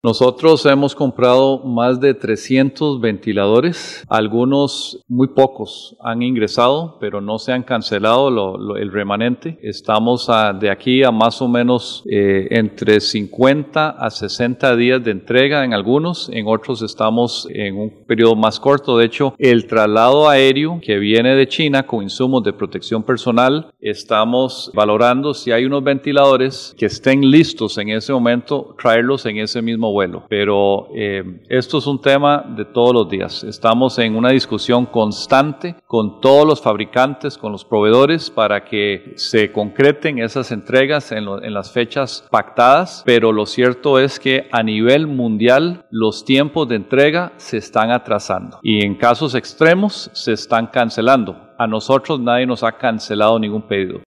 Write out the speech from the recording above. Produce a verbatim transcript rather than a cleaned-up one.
Nosotros hemos comprado más de trescientos ventiladores, algunos muy pocos han ingresado, pero no se han cancelado lo, lo, el remanente. Estamos a, de aquí a más o menos eh, entre cincuenta a sesenta días de entrega en algunos, en otros estamos en un periodo más corto. De hecho, el traslado aéreo que viene de China con insumos de protección personal, estamos valorando si hay unos ventiladores que estén listos en ese momento, traerlos en ese mismo vuelo, pero eh, esto es un tema de todos los días. Estamos en una discusión constante con todos los fabricantes, con los proveedores, para que se concreten esas entregas en, lo, en las fechas pactadas, pero lo cierto es que a nivel mundial los tiempos de entrega se están atrasando y en casos extremos se están cancelando. A nosotros nadie nos ha cancelado ningún pedido.